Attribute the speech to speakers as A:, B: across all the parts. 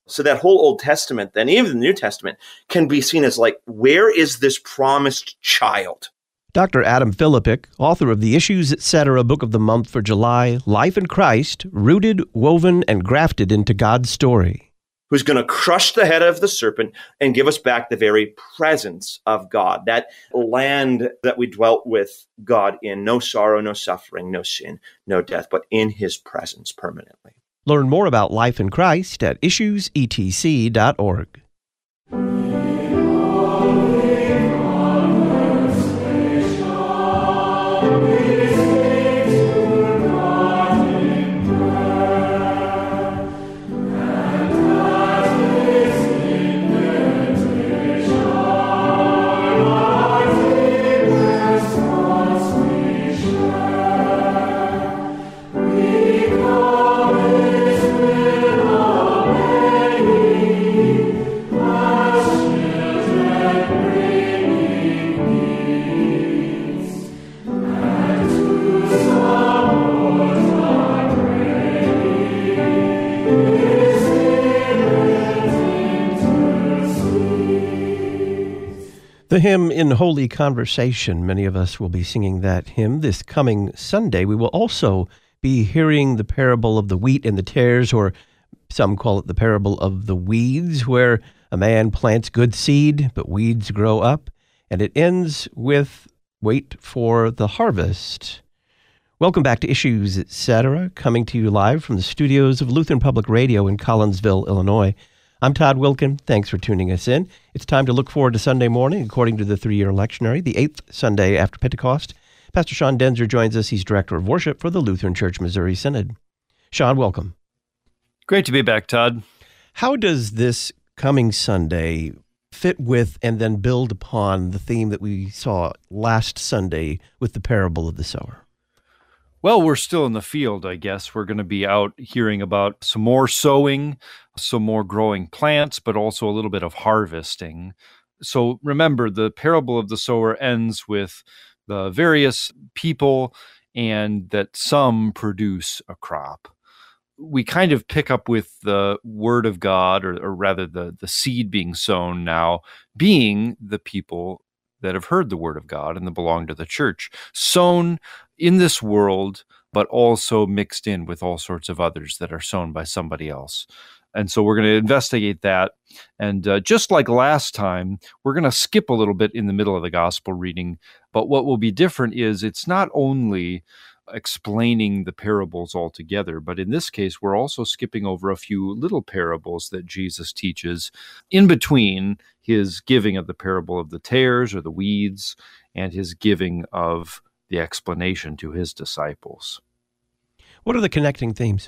A: So that whole Old Testament, then even the New Testament, can be seen as like, where is this promised child?
B: Dr. Adam Philippic, author of the Issues Etc. Book of the Month for July, Life in Christ, Rooted, Woven, and Grafted into God's Story.
A: Who's going to crush the head of the serpent and give us back the very presence of God, that land that we dwelt with God in, no sorrow, no suffering, no sin, no death, but in his presence permanently.
B: Learn more about Life in Christ at issuesetc.org. The hymn In Holy Conversation, many of us will be singing that hymn this coming Sunday. We will also be hearing the parable of the wheat and the tares, or some call it the parable of the weeds, where a man plants good seed, but weeds grow up. And it ends with wait for the harvest. Welcome back to Issues Etc., coming to you live from the studios of Lutheran Public Radio in Collinsville, Illinois. I'm Todd Wilkin. Thanks for tuning us in. It's time to look forward to Sunday morning, according to the three-year lectionary, the 8th Sunday after Pentecost. Pastor Sean Denzer joins us. He's Director of Worship for the Lutheran Church Missouri Synod. Sean, welcome.
C: Great to be back, Todd.
B: How does this coming Sunday fit with and then build upon the theme that we saw last Sunday with the parable of the sower?
C: Well, we're still in the field, I guess. We're going to be out hearing about some more sowing, some more growing plants, but also a little bit of harvesting. So remember, the parable of the sower ends with the various people and that some produce a crop. We kind of pick up with the word of God, or rather the seed being sown now, being the people that have heard the word of God and that belong to the church, sown in this world, but also mixed in with all sorts of others that are sown by somebody else. And so we're going to investigate that. And just like last time, we're going to skip a little bit in the middle of the gospel reading. But what will be different is it's not only explaining the parables altogether, but in this case, we're also skipping over a few little parables that Jesus teaches in between his giving of the parable of the tares or the weeds and his giving of the explanation to his disciples.
B: What are the connecting themes?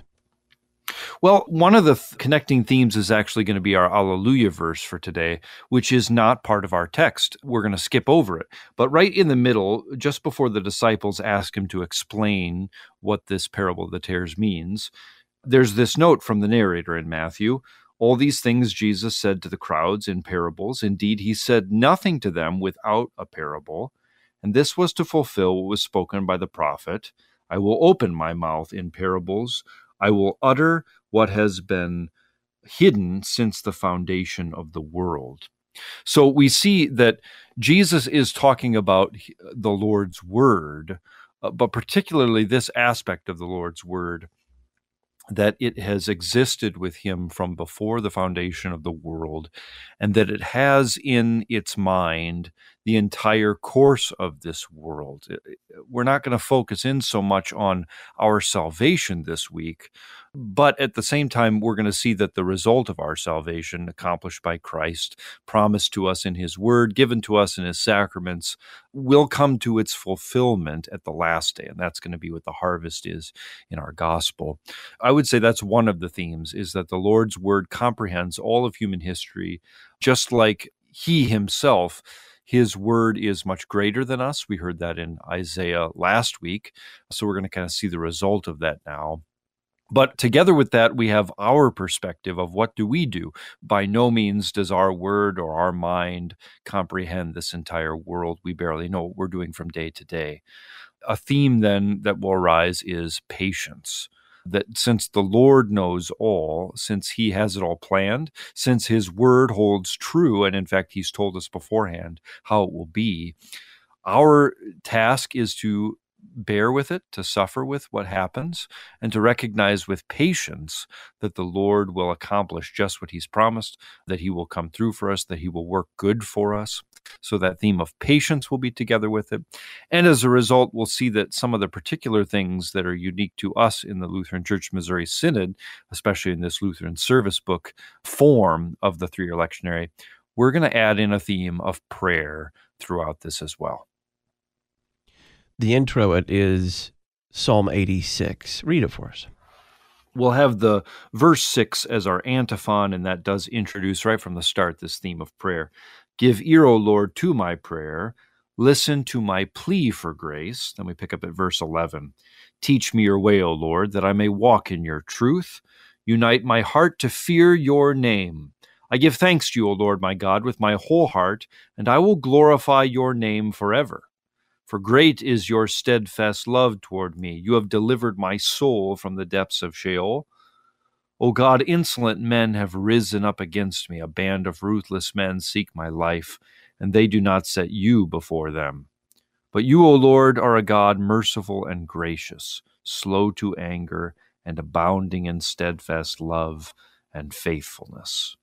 C: Well, one of the connecting themes is actually going to be our Alleluia verse for today, which is not part of our text. We're going to skip over it. But right in the middle, just before the disciples ask him to explain what this parable of the tares means, there's this note from the narrator in Matthew. All these things Jesus said to the crowds in parables. Indeed, he said nothing to them without a parable. And this was to fulfill what was spoken by the prophet. I will open my mouth in parables. I will utter what has been hidden since the foundation of the world. So we see that Jesus is talking about the Lord's word, but particularly this aspect of the Lord's word, that it has existed with him from before the foundation of the world, and that it has in its mind the entire course of this world. We're not going to focus in so much on our salvation this week, but at the same time, we're going to see that the result of our salvation, accomplished by Christ, promised to us in his word, given to us in his sacraments, will come to its fulfillment at the last day. And that's going to be what the harvest is in our gospel. I would say that's one of the themes, is that the Lord's word comprehends all of human history, just like he himself. His word is much greater than us. We heard that in Isaiah last week. So we're going to kind of see the result of that now. But together with that, we have our perspective of what do we do. By no means does our word or our mind comprehend this entire world. We barely know what we're doing from day to day. A theme then that will arise is patience. that since the Lord knows all, since he has it all planned, since his word holds true, and in fact, he's told us beforehand how it will be, our task is to bear with it, to suffer with what happens, and to recognize with patience that the Lord will accomplish just what he's promised, that he will come through for us, that he will work good for us. So that theme of patience will be together with it. And as a result, we'll see that some of the particular things that are unique to us in the Lutheran Church Missouri Synod, especially in this Lutheran service book form of the three-year lectionary, we're going to add in a theme of prayer throughout this as well.
B: The introit is Psalm 86. Read it for us.
C: We'll have the verse 6 as our antiphon, and that does introduce right from the start this theme of prayer. Give ear, O Lord, to my prayer. Listen to my plea for grace. Then we pick up at verse 11. Teach me your way, O Lord, that I may walk in your truth. Unite my heart to fear your name. I give thanks to you, O Lord my God, with my whole heart, and I will glorify your name forever. For great is your steadfast love toward me. You have delivered my soul from the depths of Sheol. O God, insolent men have risen up against me. A band of ruthless men seek my life, and they do not set you before them. But you, O Lord, are a God merciful and gracious, slow to anger, and abounding in steadfast love and faithfulness.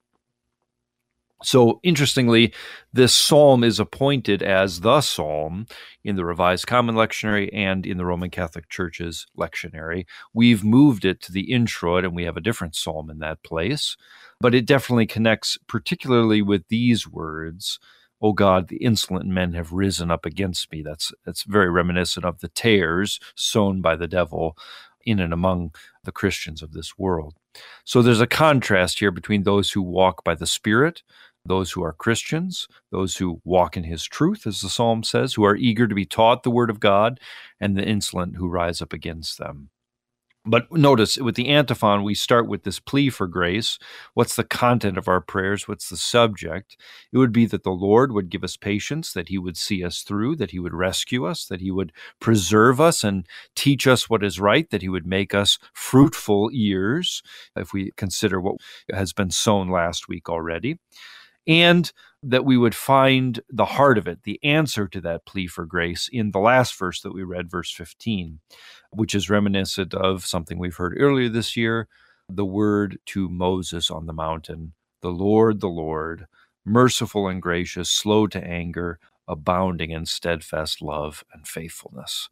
C: So, interestingly, this psalm is appointed as the psalm in the Revised Common Lectionary and in the Roman Catholic Church's lectionary. We've moved it to the introit, and we have a different psalm in that place. But it definitely connects particularly with these words, O God, the insolent men have risen up against me. That's very reminiscent of the tares sown by the devil in and among the Christians of this world. So there's a contrast here between those who walk by the Spirit, those who are Christians, those who walk in his truth, as the psalm says, who are eager to be taught the word of God, and the insolent who rise up against them. But notice, with the antiphon, we start with this plea for grace. What's the content of our prayers? What's the subject? It would be that the Lord would give us patience, that he would see us through, that he would rescue us, that he would preserve us and teach us what is right, that he would make us fruitful ears, if we consider what has been sown last week already. And that we would find the heart of it, the answer to that plea for grace, in the last verse that we read, verse 15, which is reminiscent of something we've heard earlier this year, the word to Moses on the mountain, the Lord, merciful and gracious, slow to anger, abounding in steadfast love and faithfulness.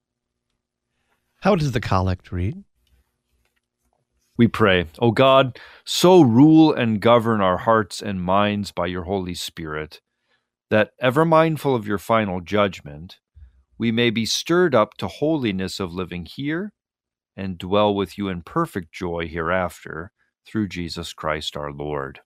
B: How does the collect read?
C: We pray, O God, so rule and govern our hearts and minds by your Holy Spirit, that ever mindful of your final judgment, we may be stirred up to holiness of living here and dwell with you in perfect joy hereafter, through Jesus Christ our Lord.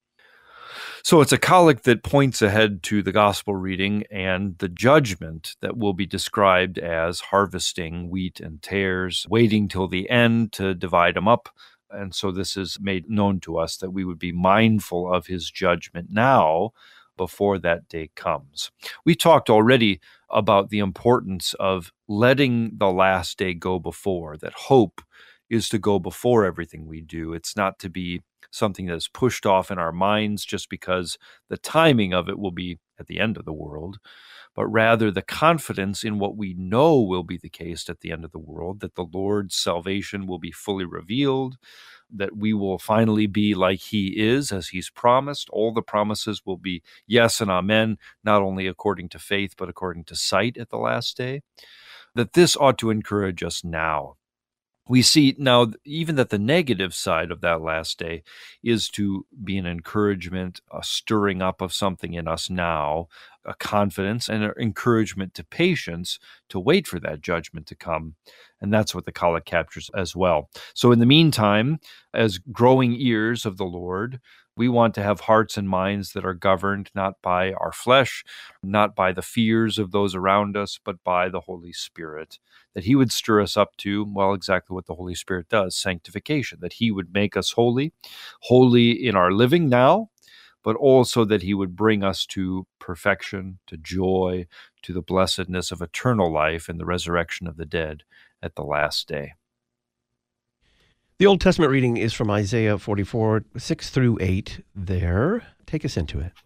C: So it's a collect that points ahead to the gospel reading and the judgment that will be described as harvesting wheat and tares, waiting till the end to divide them up. And so this is made known to us that we would be mindful of his judgment now before that day comes. We talked already about the importance of letting the last day go before, that hope is to go before everything we do. It's not to be something that is pushed off in our minds just because the timing of it will be at the end of the world, but rather the confidence in what we know will be the case at the end of the world, that the Lord's salvation will be fully revealed, that we will finally be like he is, as he's promised. All the promises will be yes and amen, not only according to faith, but according to sight at the last day. That this ought to encourage us now. We see now even that the negative side of that last day is to be an encouragement, a stirring up of something in us now, a confidence and an encouragement to patience to wait for that judgment to come. And that's what the collect captures as well. So in the meantime, as growing ears of the Lord, we want to have hearts and minds that are governed not by our flesh, not by the fears of those around us, but by the Holy Spirit, that he would stir us up to, well, exactly what the Holy Spirit does, sanctification, that he would make us holy in our living now, but also that he would bring us to perfection, to joy, to the blessedness of eternal life and the resurrection of the dead at the last day.
B: The Old Testament reading is from Isaiah 44, 6 through 8 there. Take us into it.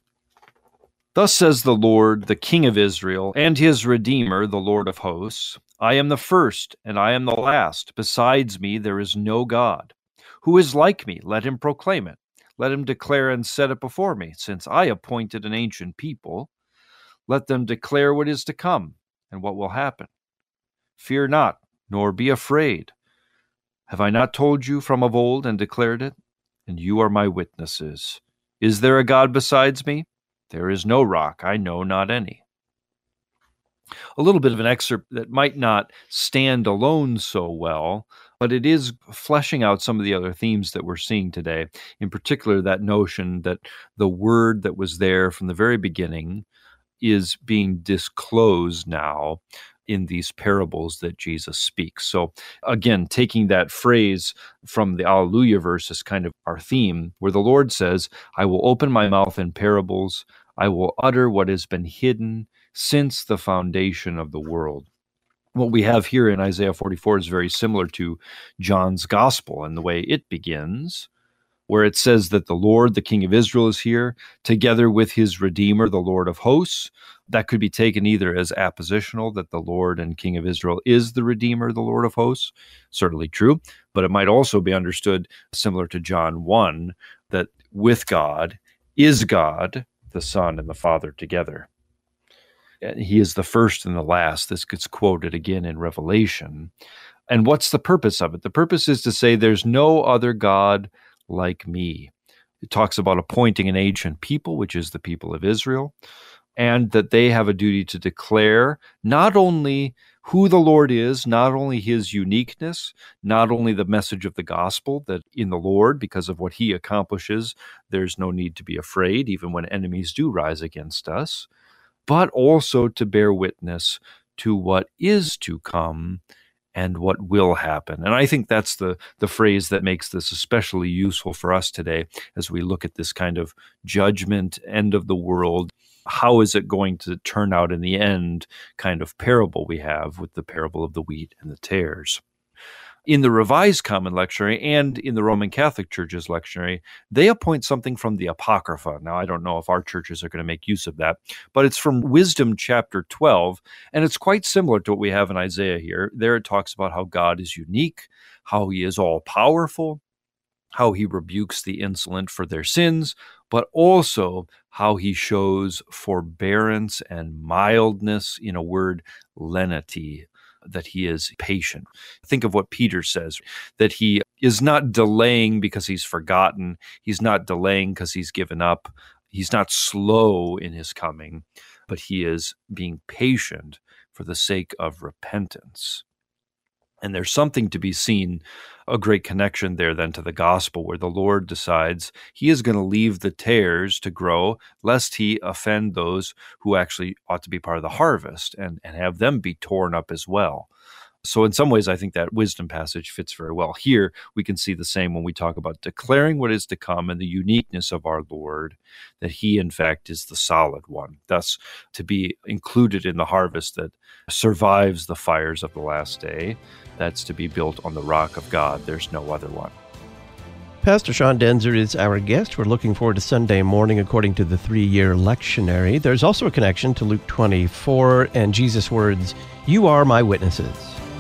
C: Thus says the Lord, the King of Israel, and his Redeemer, the Lord of hosts, I am the first, and I am the last. Besides me there is no God. Who is like me? Let him proclaim it. Let him declare and set it before me. Since I appointed an ancient people, let them declare what is to come and what will happen. Fear not, nor be afraid. Have I not told you from of old and declared it? And you are my witnesses. Is there a God besides me? There is no rock, I know not any. A little bit of an excerpt that might not stand alone so well, but it is fleshing out some of the other themes that we're seeing today. In particular, that notion that the word that was there from the very beginning is being disclosed now in these parables that Jesus speaks. So again, taking that phrase from the Alleluia verse as kind of our theme, where the Lord says, I will open my mouth in parables, I will utter what has been hidden since the foundation of the world. What we have here in Isaiah 44 is very similar to John's Gospel and the way it begins, where it says that the Lord, the King of Israel, is here, together with his Redeemer, the Lord of hosts. That could be taken either as appositional, that the Lord and King of Israel is the Redeemer, the Lord of hosts, certainly true, but it might also be understood similar to John 1, that with God is God, the Son and the Father together. He is the first and the last. This gets quoted again in Revelation. And what's the purpose of it? The purpose is to say there's no other God like me. It talks about appointing an ancient people, which is the people of Israel, and that they have a duty to declare not only who the Lord is, not only his uniqueness, not only the message of the gospel, that in the Lord, because of what he accomplishes, there's no need to be afraid, even when enemies do rise against us, but also to bear witness to what is to come and what will happen. And I think that's the phrase that makes this especially useful for us today as we look at this kind of judgment, end of the world. How is it going to turn out in the end kind of parable we have with the parable of the wheat and the tares? In the Revised Common Lectionary and in the Roman Catholic Church's lectionary, they appoint something from the Apocrypha. Now, I don't know if our churches are going to make use of that, but it's from Wisdom chapter 12, and it's quite similar to what we have in Isaiah here. There it talks about how God is unique, how he is all-powerful, how he rebukes the insolent for their sins, but also how he shows forbearance and mildness, in a word, lenity, that he is patient. Think of what Peter says, that he is not delaying because he's forgotten. He's not delaying because he's given up. He's not slow in his coming, but he is being patient for the sake of repentance. And there's something to be seen, a great connection there then to the gospel, where the Lord decides he is going to leave the tares to grow, lest he offend those who actually ought to be part of the harvest and have them be torn up as well. So in some ways, I think that wisdom passage fits very well. Here, we can see the same when we talk about declaring what is to come and the uniqueness of our Lord, that he, in fact, is the solid one, thus to be included in the harvest that survives the fires of the last day. That's to be built on the rock of God. There's no other one.
B: Pastor Sean Daenzer is our guest. We're looking forward to Sunday morning according to the 3-year lectionary. There's also a connection to Luke 24 and Jesus' words, "You are my witnesses."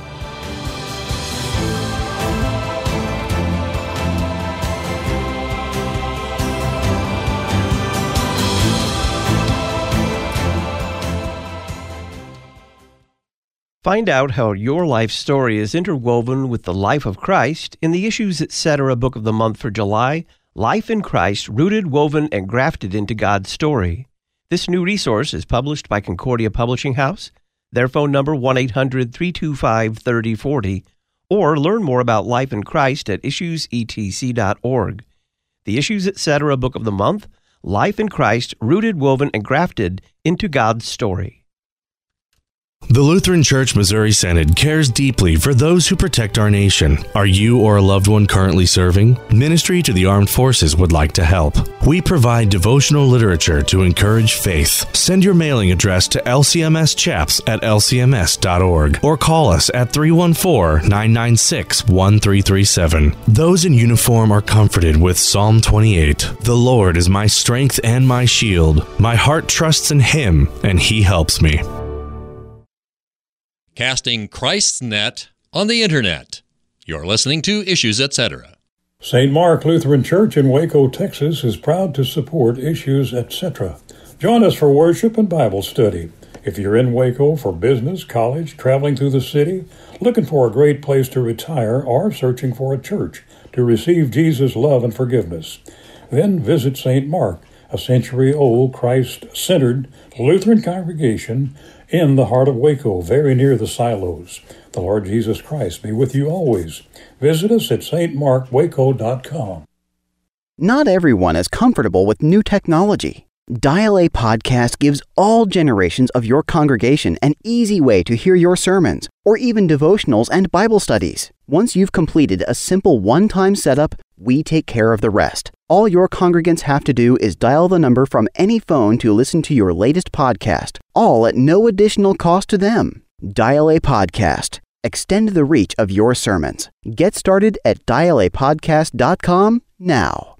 B: Find out how your life story is interwoven with the life of Christ in the Issues Etc. Book of the Month for July, Life in Christ, Rooted, Woven, and Grafted into God's Story. This new resource is published by Concordia Publishing House. Their phone number 1-800-325-3040, or learn more about life in Christ at issuesetc.org. The Issues Etc. Book of the Month, Life in Christ, Rooted, Woven, and Grafted into God's Story.
D: The Lutheran Church Missouri Synod cares deeply for those who protect our nation. Are you or a loved one currently serving? Ministry to the Armed Forces would like to help. We provide devotional literature to encourage faith. Send your mailing address to lcmschaps@lcms.org or call us at 314-996-1337. Those in uniform are comforted with Psalm 28. The Lord is my strength and my shield. My heart trusts in Him, and He helps me.
E: Casting Christ's net on the Internet. You're listening to Issues Etc.
F: St. Mark Lutheran Church in Waco, Texas is proud to support Issues Etc. Join us for worship and Bible study. If you're in Waco for business, college, traveling through the city, looking for a great place to retire, or searching for a church to receive Jesus' love and forgiveness, then visit St. Mark, a century-old Christ-centered Lutheran congregation in the heart of Waco, very near the silos. The Lord Jesus Christ be with you always. Visit us at stmarkwaco.com.
G: Not everyone is comfortable with new technology. Dial A Podcast gives all generations of your congregation an easy way to hear your sermons, or even devotionals and Bible studies. Once you've completed a simple one-time setup, we take care of the rest. All your congregants have to do is dial the number from any phone to listen to your latest podcast, all at no additional cost to them. Dial A Podcast. Extend the reach of your sermons. Get started at dialapodcast.com now.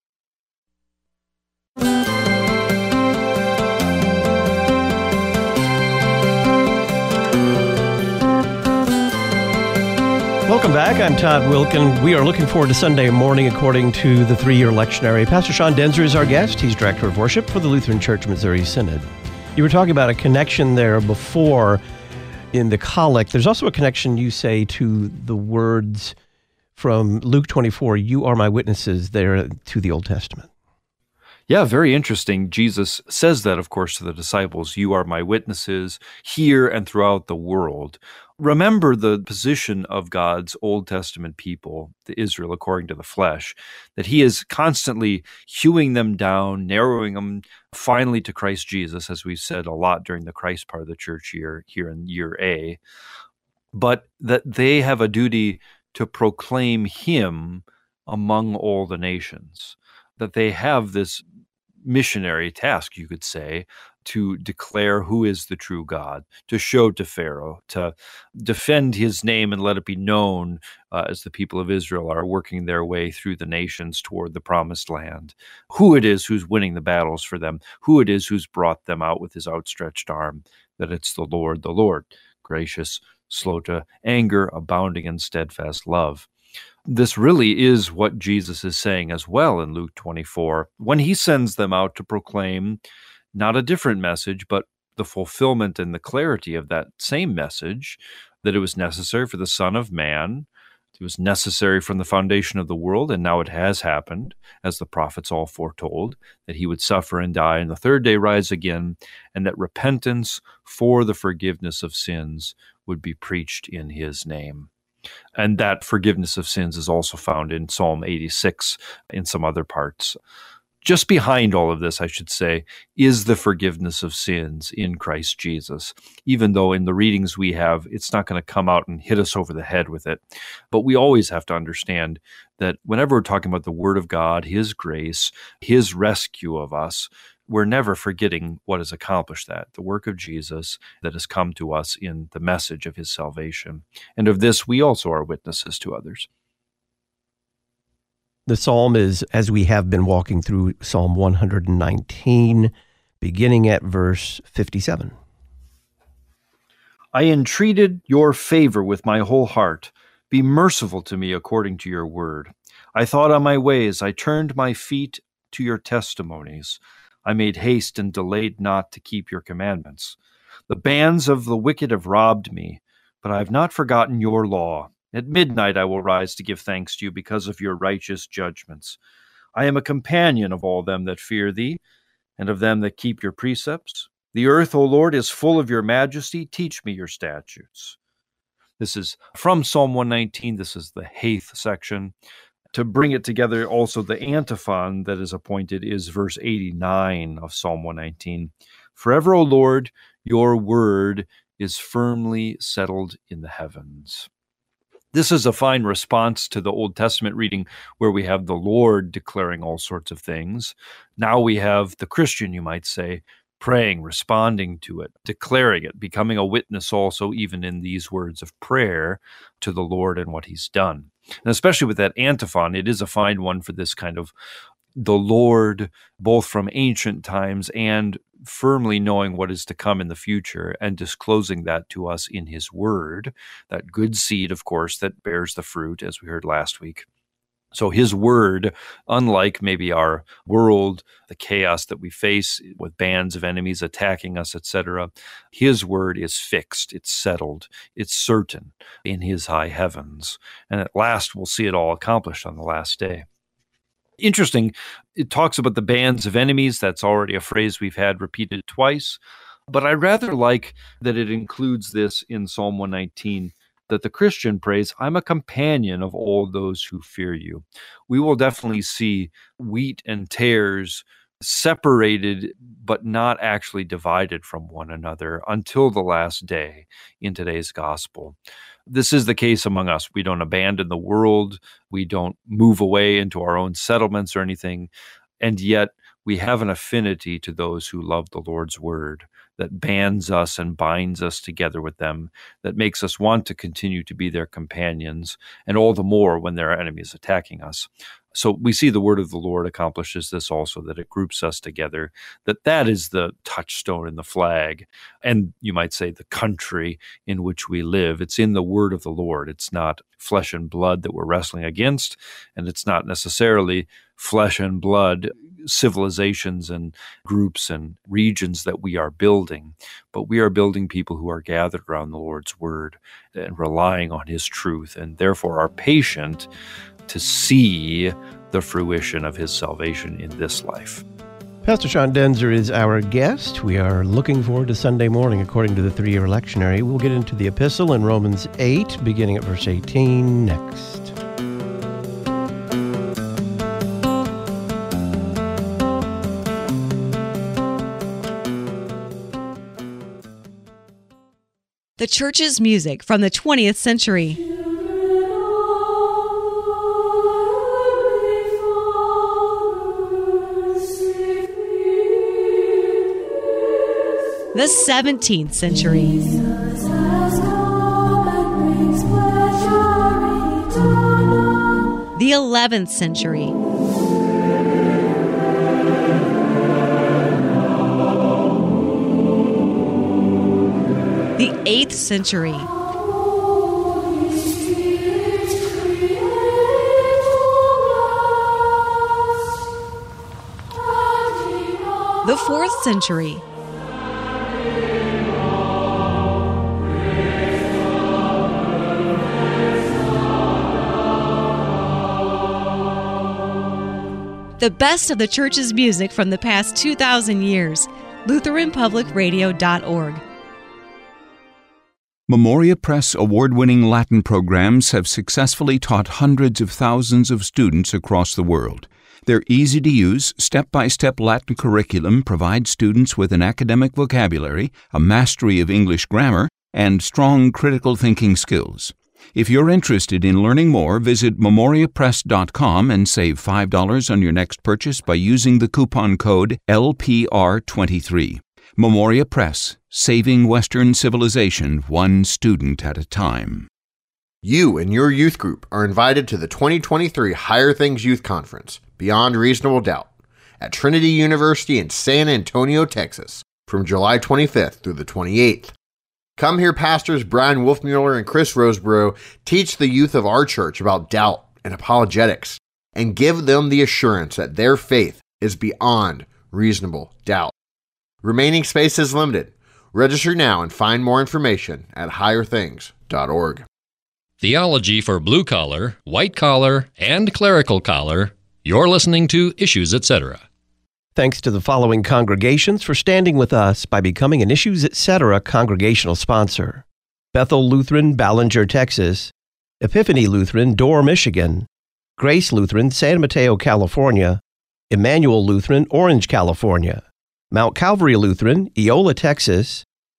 B: Welcome back. I'm Todd Wilkin. We are looking forward to Sunday morning according to the 3-year lectionary. Pastor Sean Denzer is our guest. He's Director of Worship for the Lutheran Church Missouri Synod. You were talking about a connection there before in the collect. There's also a connection, you say, to the words from Luke 24, "You are my witnesses," there to the Old Testament.
C: Yeah, very interesting. Jesus says that, of course, to the disciples, "You are my witnesses here and throughout the world." Remember the position of God's Old Testament people, the Israel according to the flesh, that He is constantly hewing them down, narrowing them finally to Christ Jesus, as we've said a lot during the Christ part of the church year, here in year A, but that they have a duty to proclaim Him among all the nations, that they have this missionary task, you could say, to declare who is the true God, to show to Pharaoh, to defend His name and let it be known as the people of Israel are working their way through the nations toward the promised land, who it is who's winning the battles for them, who it is who's brought them out with His outstretched arm, that it's the Lord, gracious, slow to anger, abounding in steadfast love. This really is what Jesus is saying as well in Luke 24, when He sends them out to proclaim not a different message, but the fulfillment and the clarity of that same message, that it was necessary for the Son of Man, it was necessary from the foundation of the world, and now it has happened, as the prophets all foretold, that He would suffer and die, and the third day rise again, and that repentance for the forgiveness of sins would be preached in His name. And that forgiveness of sins is also found in Psalm 86, in some other parts. Just behind all of this, I should say, is the forgiveness of sins in Christ Jesus. Even though in the readings we have, it's not going to come out and hit us over the head with it. But we always have to understand that whenever we're talking about the Word of God, His grace, His rescue of us, we're never forgetting what has accomplished that, the work of Jesus that has come to us in the message of His salvation. And of this, we also are witnesses to others.
B: The psalm is, as we have been walking through, Psalm 119, beginning at verse 57.
C: I entreated your favor with my whole heart. Be merciful to me according to your word. I thought on my ways. I turned my feet to your testimonies. I made haste and delayed not to keep your commandments. The bands of the wicked have robbed me, but I have not forgotten your law. At midnight I will rise to give thanks to you because of your righteous judgments. I am a companion of all them that fear thee, and of them that keep your precepts. The earth, O Lord, is full of your majesty. Teach me your statutes. This is from Psalm 119. This is the 8th section. To bring it together, also the antiphon that is appointed is verse 89 of Psalm 119. Forever, O Lord, your word is firmly settled in the heavens. This is a fine response to the Old Testament reading where we have the Lord declaring all sorts of things. Now we have the Christian, you might say, praying, responding to it, declaring it, becoming a witness also even in these words of prayer to the Lord and what he's done. And especially with that antiphon, it is a fine one for this kind of the Lord, both from ancient times and firmly knowing what is to come in the future and disclosing that to us in his word, that good seed, of course, that bears the fruit, as we heard last week. So his word, unlike maybe our world, the chaos that we face with bands of enemies attacking us, etc., his word is fixed, it's settled, it's certain in his high heavens. And at last we'll see it all accomplished on the last day. Interesting, it talks about the bands of enemies. That's already a phrase we've had repeated twice. But I rather like that it includes this in Psalm 119, that the Christian prays, I'm a companion of all those who fear you. We will definitely see wheat and tares separated, but not actually divided from one another until the last day in today's gospel. This is the case among us. We don't abandon the world. We don't move away into our own settlements or anything. And yet we have an affinity to those who love the Lord's word that bands us and binds us together with them, that makes us want to continue to be their companions, and all the more when there are enemies attacking us. So we see the word of the Lord accomplishes this also, that it groups us together, that is the touchstone in the flag, and you might say the country in which we live. It's in the word of the Lord. It's not flesh and blood that we're wrestling against, and it's not necessarily flesh and blood civilizations and groups and regions that we are building, but we are building people who are gathered around the Lord's word and relying on his truth, and therefore are patient to see the fruition of his salvation in this life.
B: Pastor Sean Daenzer is our guest. We are looking forward to Sunday morning according to the three-year lectionary. We'll get into the epistle in Romans 8, beginning at verse 18 next.
H: The church's music from the 20th century. The 17th century. The 11th century. The 8th century. The 4th century. The best of the church's music from the past 2,000 years. LutheranPublicRadio.org.
I: Memoria Press award-winning Latin programs have successfully taught hundreds of thousands of students across the world. Their easy-to-use, step-by-step Latin curriculum provides students with an academic vocabulary, a mastery of English grammar, and strong critical thinking skills. If you're interested in learning more, visit memoriapress.com and save $5 on your next purchase by using the coupon code LPR23. Memoria Press, saving Western civilization one student at a time.
J: You and your youth group are invited to the 2023 Higher Things Youth Conference, Beyond Reasonable Doubt, at Trinity University in San Antonio, Texas, from July 25th through the 28th. Come hear Pastors Brian Wolfmueller and Chris Roseborough teach the youth of our church about doubt and apologetics, and give them the assurance that their faith is beyond reasonable doubt. Remaining space is limited. Register now and find more information at higherthings.org.
E: Theology for blue collar, white collar, and clerical collar. You're listening to Issues, Etc.
B: Thanks to the following congregations for standing with us by becoming an Issues, Etc. congregational sponsor: Bethel Lutheran, Ballinger, Texas; Epiphany Lutheran, Dorr, Michigan; Grace Lutheran, San Mateo, California; Emmanuel Lutheran, Orange, California; Mount Calvary Lutheran, Eola, Texas;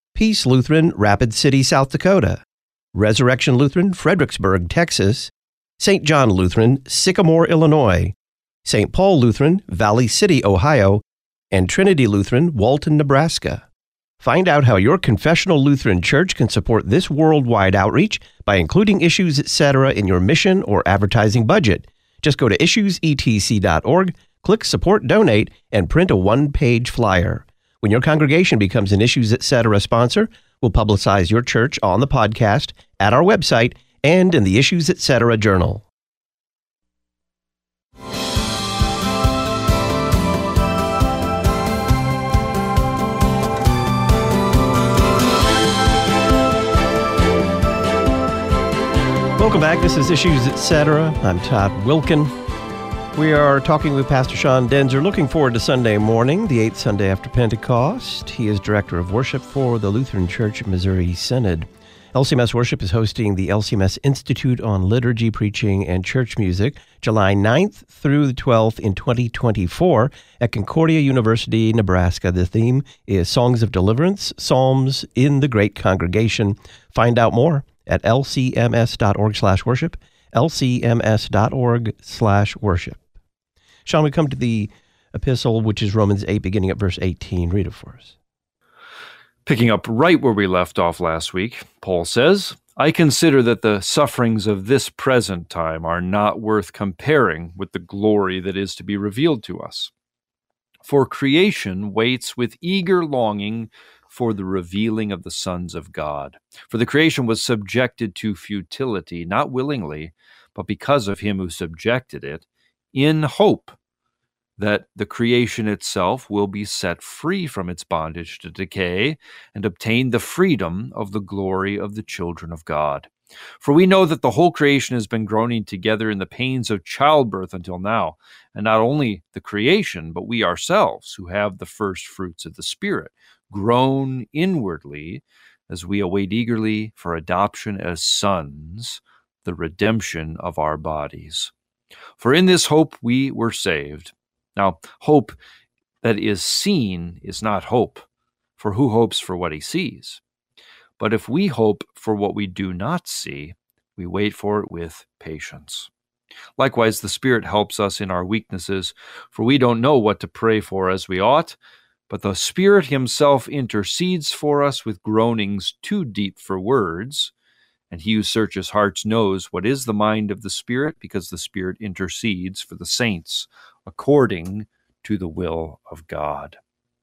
B: Peace Lutheran, Rapid City, South Dakota. Resurrection Lutheran, Fredericksburg, Texas. St. John Lutheran, Sycamore, Illinois. St. Paul Lutheran, Valley City, Ohio. And Trinity Lutheran, Walton, Nebraska. Find out how your confessional Lutheran church can support this worldwide outreach by including Issues Etc. in your mission or advertising budget. Just go to issuesetc.org, click Support Donate, and print a one-page flyer. When your congregation becomes an Issues Etc. sponsor, we'll publicize your church on the podcast, at our website, and in the Issues Etc. Journal. Welcome back. This is Issues Etc. I'm Todd Wilkin. We are talking with Pastor Sean Daenzer. Looking forward to Sunday morning, the 8th Sunday after Pentecost. He is Director of Worship for the Lutheran Church Missouri Synod. LCMS Worship is hosting the LCMS Institute on Liturgy, Preaching, and Church Music, July 9th through the 12th in 2024 at Concordia University, Nebraska. The theme is Songs of Deliverance, Psalms in the Great Congregation. Find out more at lcms.org/worship, lcms.org/worship. Sean, we come to the epistle, which is Romans 8, beginning at verse 18. Read it for us.
C: Picking up right where we left off last week, Paul says, I consider that the sufferings of this present time are not worth comparing with the glory that is to be revealed to us. For creation waits with eager longing for the revealing of the sons of God. For the creation was subjected to futility, not willingly, but because of him who subjected it, in hope that the creation itself will be set free from its bondage to decay and obtain the freedom of the glory of the children of God. For we know that the whole creation has been groaning together in the pains of childbirth until now, and not only the creation, but we ourselves, who have the first fruits of the Spirit, groan inwardly as we await eagerly for adoption as sons, the redemption of our bodies. For in this hope we were saved. Now, hope that is seen is not hope, for who hopes for what he sees? But if we hope for what we do not see, we wait for it with patience. Likewise, the Spirit helps us in our weaknesses, for we don't know what to pray for as we ought, but the Spirit himself intercedes for us with groanings too deep for words, and he who searches hearts knows what is the mind of the Spirit, because the Spirit intercedes for the saints according to the will of God.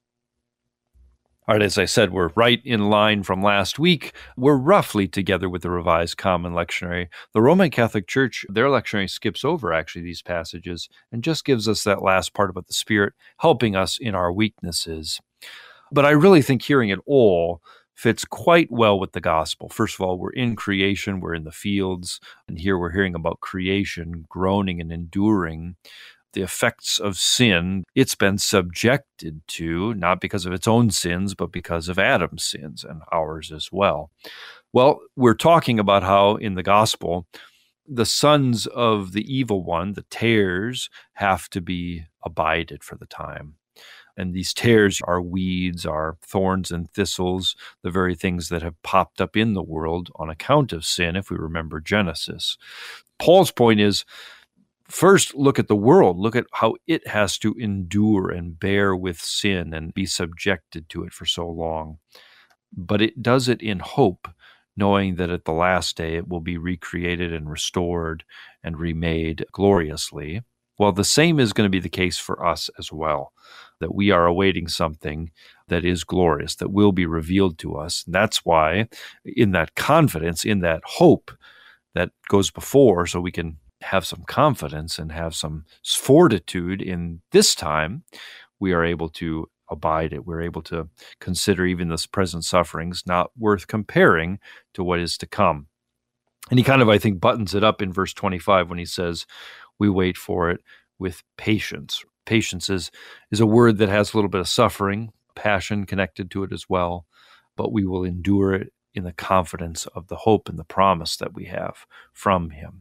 C: All right, as I said, we're right in line from last week. We're roughly together with the Revised Common Lectionary. The Roman Catholic Church, their lectionary skips over actually these passages and just gives us that last part about the Spirit helping us in our weaknesses. But I really think hearing it all fits quite well with the gospel. First of all, we're in creation, we're in the fields, and here we're hearing about creation, groaning and enduring the effects of sin. It's been subjected to, not because of its own sins, but because of Adam's sins and ours as well. Well, we're talking about how in the gospel, the sons of the evil one, the tares, have to be abided for the time. And these tares are weeds, are thorns and thistles, the very things that have popped up in the world on account of sin, if we remember Genesis. Paul's point is, first, look at the world. Look at how it has to endure and bear with sin and be subjected to it for so long. But it does it in hope, knowing that at the last day it will be recreated and restored and remade gloriously. Well, the same is going to be the case for us as well, that we are awaiting something that is glorious, that will be revealed to us. And that's why, in that confidence, in that hope that goes before, so we can have some confidence and have some fortitude in this time, we are able to abide it. We're able to consider even this present sufferings not worth comparing to what is to come. And he kind of, I think, buttons it up in verse 25 when he says, we wait for it with patience. Patience is a word that has a little bit of suffering, passion connected to it as well, but we will endure it in the confidence of the hope and the promise that we have from him.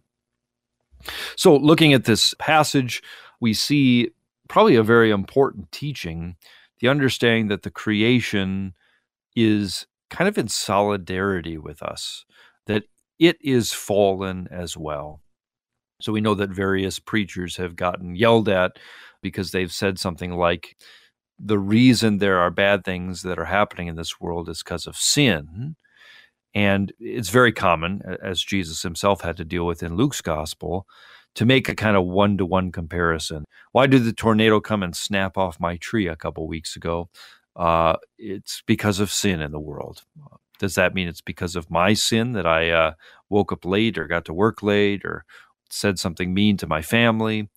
C: So looking at this passage, we see probably a very important teaching, the understanding that the creation is kind of in solidarity with us, that it is fallen as well. So we know that various preachers have gotten yelled at because they've said something like, the reason there are bad things that are happening in this world is because of sin. And it's very common, as Jesus himself had to deal with in Luke's gospel, to make a kind of one-to-one comparison. Why did the tornado come and snap off my tree a couple weeks ago? It's because of sin in the world. Does that mean it's because of my sin that I woke up late or got to work late or said something mean to my family?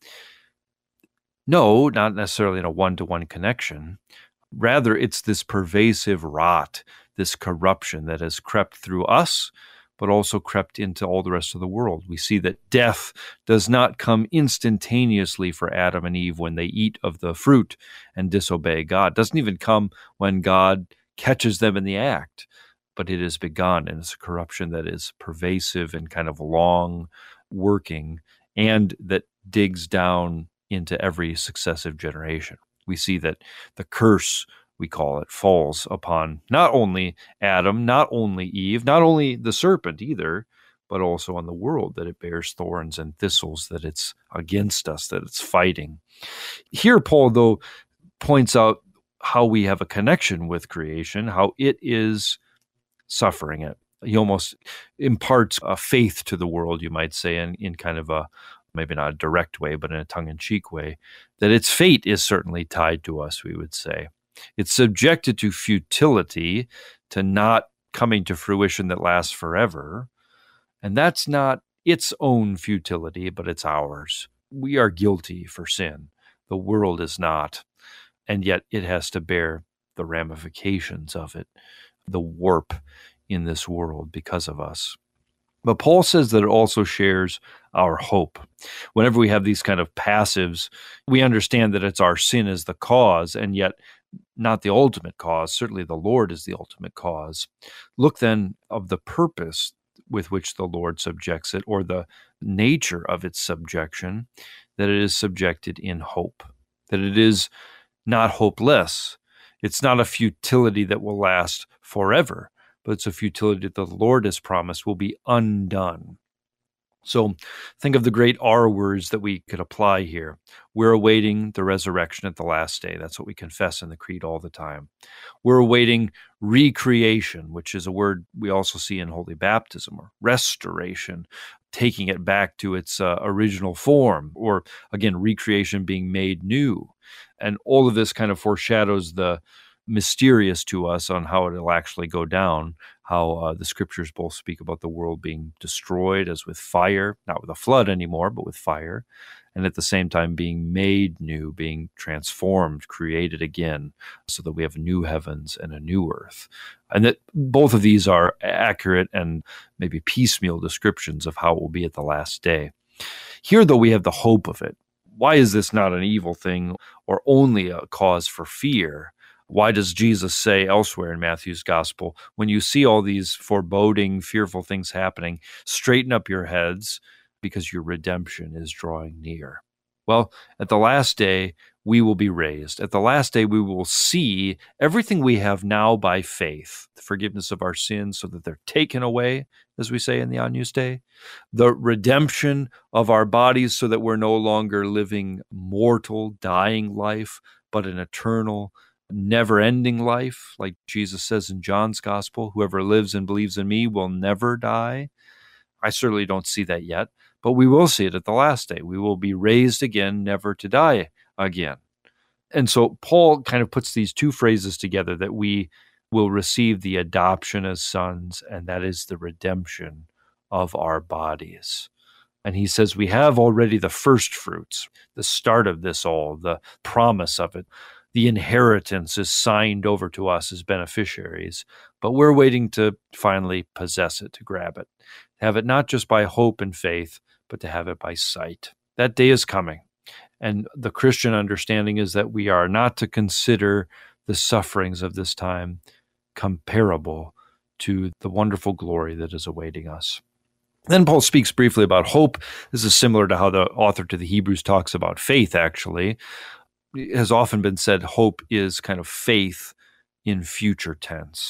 C: No, not necessarily in a one-to-one connection. Rather, it's this pervasive rot, this corruption that has crept through us, but also crept into all the rest of the world. We see that death does not come instantaneously for Adam and Eve when they eat of the fruit and disobey God. It doesn't even come when God catches them in the act, but it has begun, and it's a corruption that is pervasive and kind of long working, and that digs down into every successive generation. We see that the curse, we call it, falls upon not only Adam, not only Eve, not only the serpent either, but also on the world, that it bears thorns and thistles, that it's against us, that it's fighting. Here, Paul, though, points out how we have a connection with creation, how it is suffering it. He almost imparts a faith to the world, you might say, in kind of a, maybe not a direct way, but in a tongue-in-cheek way, that its fate is certainly tied to us, we would say. It's subjected to futility, to not coming to fruition that lasts forever. And that's not its own futility, but it's ours. We are guilty for sin. The world is not. And yet it has to bear the ramifications of it, the warp in this world because of us. But Paul says that it also shares our hope. Whenever we have these kind of passives, we understand that it's our sin as the cause, and yet not the ultimate cause. Certainly the Lord is the ultimate cause. Look then of the purpose with which the Lord subjects it, or the nature of its subjection, that it is subjected in hope, that it is not hopeless. It's not a futility that will last forever, but it's a futility that the Lord has promised will be undone. So think of the great R words that we could apply here. We're awaiting the resurrection at the last day. That's what we confess in the Creed all the time. We're awaiting recreation, which is a word we also see in Holy Baptism, or restoration, taking it back to its original form, or again, recreation, being made new. And all of this kind of foreshadows the mysterious to us on how it'll actually go down, how the scriptures both speak about the world being destroyed as with fire, not with a flood anymore, but with fire, and at the same time being made new, being transformed, created again, so that we have new heavens and a new earth. And that both of these are accurate and maybe piecemeal descriptions of how it will be at the last day. Here, though, we have the hope of it. Why is this not an evil thing or only a cause for fear? Why does Jesus say elsewhere in Matthew's gospel, when you see all these foreboding, fearful things happening, straighten up your heads because your redemption is drawing near? Well, at the last day, we will be raised. At the last day, we will see everything we have now by faith, the forgiveness of our sins so that they're taken away, as we say in the Agnus Dei, the redemption of our bodies so that we're no longer living mortal, dying life, but an eternal, never-ending life, like Jesus says in John's gospel, whoever lives and believes in me will never die. I certainly don't see that yet, but we will see it at the last day. We will be raised again, never to die again. And so Paul kind of puts these two phrases together, that we will receive the adoption as sons, and that is the redemption of our bodies. And he says we have already the first fruits, the start of this all, the promise of it. The inheritance is signed over to us as beneficiaries, but we're waiting to finally possess it, to grab it, have it not just by hope and faith, but to have it by sight. That day is coming. And the Christian understanding is that we are not to consider the sufferings of this time comparable to the wonderful glory that is awaiting us. Then Paul speaks briefly about hope. This is similar to how the author to the Hebrews talks about faith, actually. It has often been said hope is kind of faith in future tense.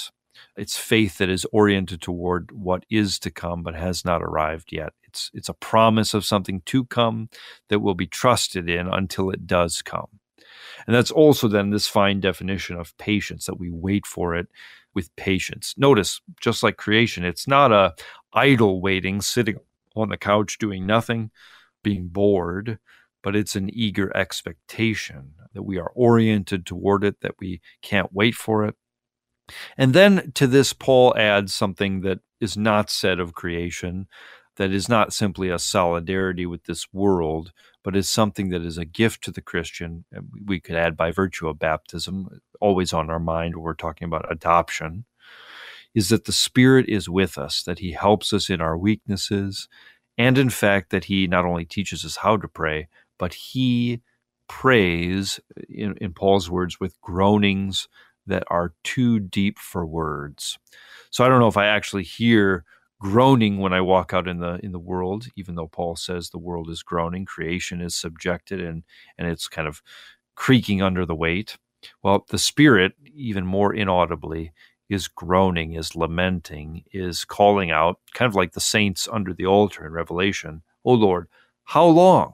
C: It's faith that is oriented toward what is to come but has not arrived yet. It's a promise of something to come that will be trusted in until it does come. And that's also then this fine definition of patience, that we wait for it with patience. Notice, just like creation, it's not a idle waiting, sitting on the couch doing nothing, being bored, but it's an eager expectation that we are oriented toward it, that we can't wait for it. And then to this, Paul adds something that is not said of creation, that is not simply a solidarity with this world, but is something that is a gift to the Christian. We could add by virtue of baptism, always on our mind when we're talking about adoption, is that the Spirit is with us, that He helps us in our weaknesses, and in fact that He not only teaches us how to pray, but He prays, in Paul's words, with groanings that are too deep for words. So I don't know if I actually hear groaning when I walk out in the world, even though Paul says the world is groaning, creation is subjected, and it's kind of creaking under the weight. Well, the Spirit, even more inaudibly, is groaning, is lamenting, is calling out, kind of like the saints under the altar in Revelation, "O Lord, how long?"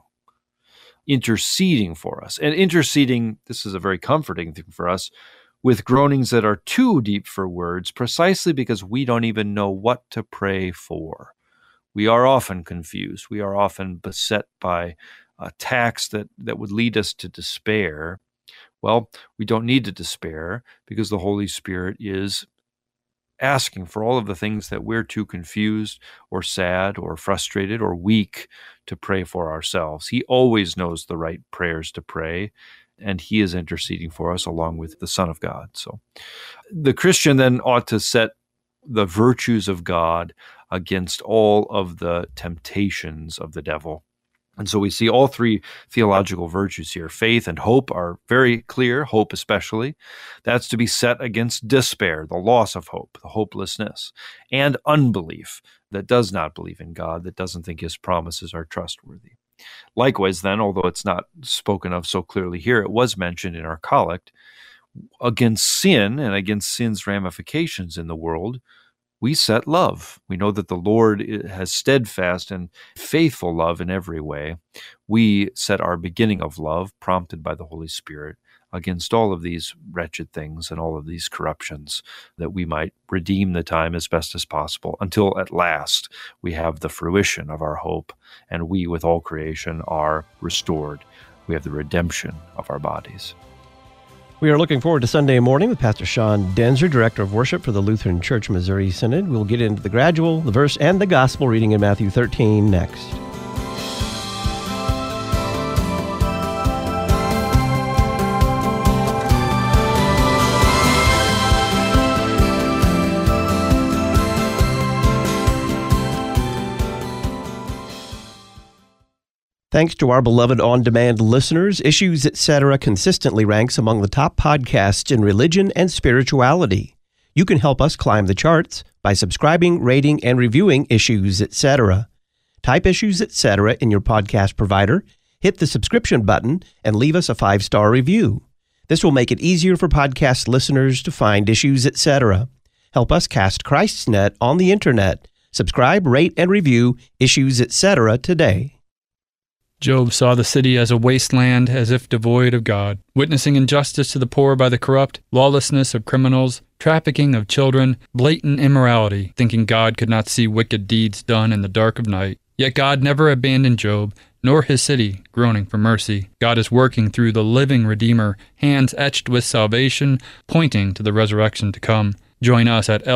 C: Interceding for us. And interceding, this is a very comforting thing for us, with groanings that are too deep for words, precisely because we don't even know what to pray for. We are often confused. We are often beset by attacks that would lead us to despair. Well, we don't need to despair, because the Holy Spirit is asking for all of the things that we're too confused or sad or frustrated or weak to pray for ourselves. He always knows the right prayers to pray, and He is interceding for us along with the Son of God. So the Christian then ought to set the virtues of God against all of the temptations of the devil. And so we see all three theological virtues here. Faith and hope are very clear, hope especially. That's to be set against despair, the loss of hope, the hopelessness, and unbelief that does not believe in God, that doesn't think His promises are trustworthy. Likewise, then, although it's not spoken of so clearly here, it was mentioned in our collect, against sin and against sin's ramifications in the world, we set love. We know that the Lord has steadfast and faithful love in every way. We set our beginning of love, prompted by the Holy Spirit, against all of these wretched things and all of these corruptions, that we might redeem the time as best as possible, until at last we have the fruition of our hope, and we, with all creation, are restored. We have the redemption of our bodies.
B: We are looking forward to Sunday morning with Pastor Sean Daenzer, Director of Worship for the Lutheran Church Missouri Synod. We'll get into the gradual, the verse, and the gospel reading in Matthew 13 next. Thanks to our beloved on-demand listeners, Issues Etc. consistently ranks among the top podcasts in religion and spirituality. You can help us climb the charts by subscribing, rating, and reviewing Issues Etc. Type Issues Etc. in your podcast provider, hit the subscription button, and leave us a 5-star review. This will make it easier for podcast listeners to find Issues Etc. Help us cast Christ's net on the internet. Subscribe, rate, and review Issues Etc. today.
K: Job saw the city as a wasteland, as if devoid of God, witnessing injustice to the poor by the corrupt, lawlessness of criminals, trafficking of children, blatant immorality, thinking God could not see wicked deeds done in the dark of night. Yet God never abandoned Job, nor his city, groaning for mercy. God is working through the living Redeemer, hands etched with salvation, pointing to the resurrection to come. Join us at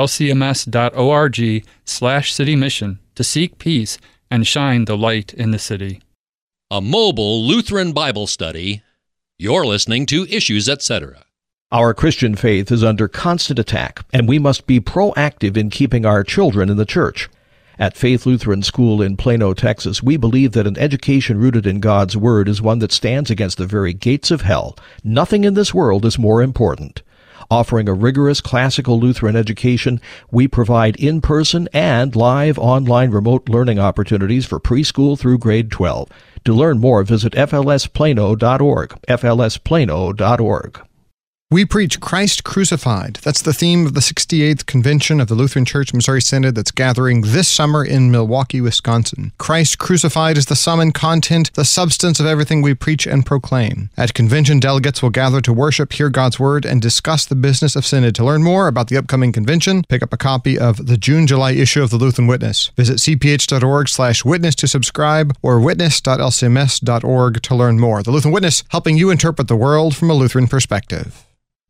K: lcms.org/citymission to seek peace and shine the light in the city.
E: A mobile Lutheran Bible study. You're listening to Issues Etc.
L: Our Christian faith is under constant attack, and we must be proactive in keeping our children in the church. At Faith Lutheran School in Plano, Texas, we believe that an education rooted in God's Word is one that stands against the very gates of hell. Nothing in this world is more important. Offering a rigorous classical Lutheran education, we provide in-person and live online remote learning opportunities for preschool through grade 12. To learn more, visit flsplano.org, flsplano.org.
M: We preach Christ crucified. That's the theme of the 68th Convention of the Lutheran Church Missouri Synod that's gathering this summer in Milwaukee, Wisconsin. Christ crucified is the sum and content, the substance of everything we preach and proclaim. At convention, delegates will gather to worship, hear God's Word, and discuss the business of Synod. To learn more about the upcoming convention, pick up a copy of the June-July issue of the Lutheran Witness. Visit cph.org/witness to subscribe or witness.lcms.org to learn more. The Lutheran Witness, helping you interpret the world from a Lutheran perspective.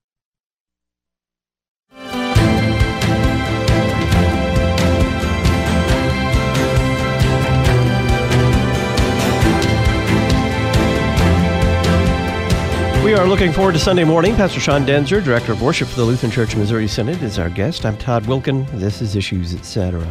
B: We are looking forward to Sunday morning. Pastor Sean Denzer, Director of Worship for the Lutheran Church Missouri Synod, is our guest. I'm Todd Wilkin. This is Issues, Etc.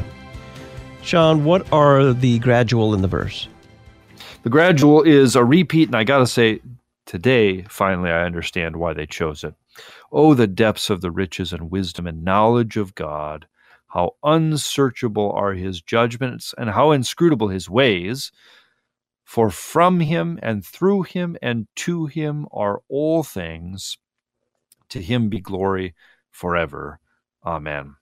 B: Sean, what are the gradual in the verse?
C: The gradual is a repeat, and I got to say, today, finally, I understand why they chose it. Oh, the depths of the riches and wisdom and knowledge of God, how unsearchable are his judgments and how inscrutable his ways. For from him and through him and to him are all things. To him be glory forever. Amen.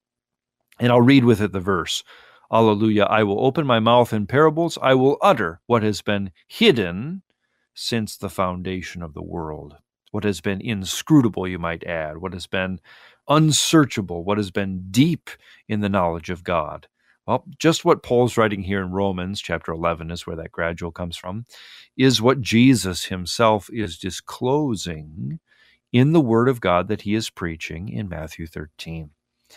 C: And I'll read with it the verse. Alleluia. I will open my mouth in parables. I will utter what has been hidden since the foundation of the world. What has been inscrutable, you might add. What has been unsearchable. What has been deep in the knowledge of God. Well, just what Paul's writing here in Romans chapter 11 is where that gradual comes from, is what Jesus himself is disclosing in the Word of God that he is preaching in Matthew 13.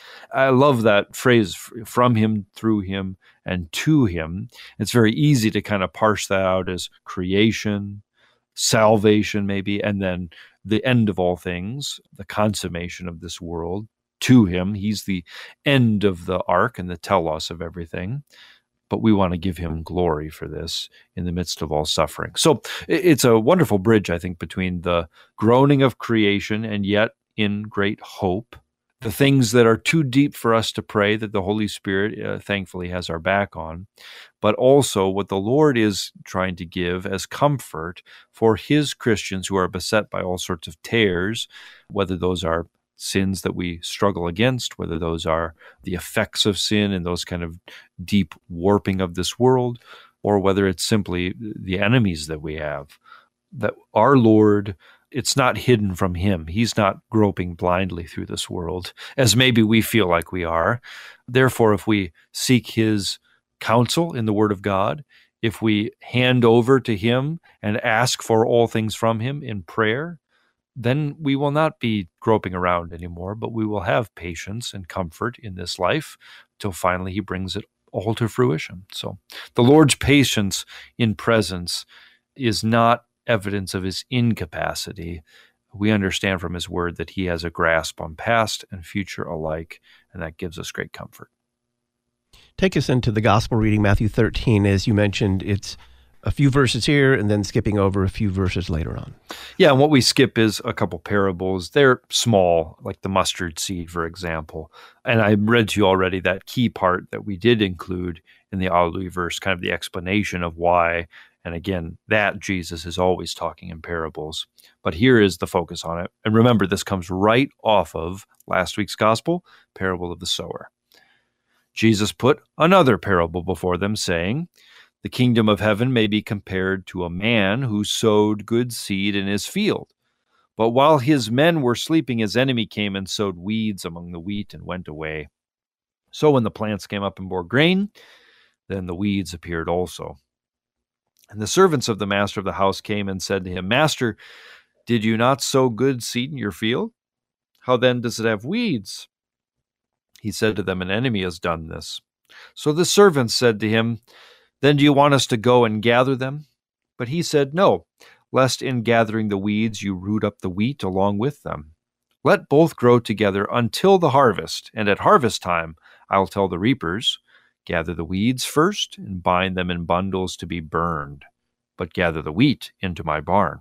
C: I love that phrase, from him, through him, and to him. It's very easy to kind of parse that out as creation, salvation maybe, and then the end of all things, the consummation of this world. To him, he's the end of the arc and the telos of everything, but we want to give him glory for this in the midst of all suffering. So it's a wonderful bridge, I think, between the groaning of creation and yet in great hope, the things that are too deep for us to pray that the Holy Spirit thankfully has our back on, but also what the Lord is trying to give as comfort for his Christians who are beset by all sorts of tares, whether those are sins that we struggle against, whether those are the effects of sin and those kind of deep warping of this world, or whether it's simply the enemies that we have. That our Lord, it's not hidden from him. He's not groping blindly through this world, as maybe we feel like we are. Therefore, if we seek his counsel in the Word of God, if we hand over to him and ask for all things from him in prayer, then we will not be groping around anymore, but we will have patience and comfort in this life till finally he brings it all to fruition. So the Lord's patience in presence is not evidence of his incapacity. We understand from his word that he has a grasp on past and future alike, and that gives us great comfort.
B: Take us into the gospel reading, Matthew 13. As you mentioned, it's a few verses here and then skipping over a few verses later on.
C: Yeah, and what we skip is a couple parables. They're small, like the mustard seed, for example. And I read to you already that key part that we did include in the Alleluia verse, kind of the explanation of why. And again, that Jesus is always talking in parables. But here is the focus on it. And remember, this comes right off of last week's gospel, parable of the sower. Jesus put another parable before them, saying, the kingdom of heaven may be compared to a man who sowed good seed in his field. But while his men were sleeping, his enemy came and sowed weeds among the wheat and went away. So when the plants came up and bore grain, then the weeds appeared also. And the servants of the master of the house came and said to him, Master, did you not sow good seed in your field? How then does it have weeds? He said to them, an enemy has done this. So the servants said to him, then do you want us to go and gather them? But he said, no, lest in gathering the weeds you root up the wheat along with them. Let both grow together until the harvest, and at harvest time I'll tell the reapers, gather the weeds first and bind them in bundles to be burned, but gather the wheat into my barn.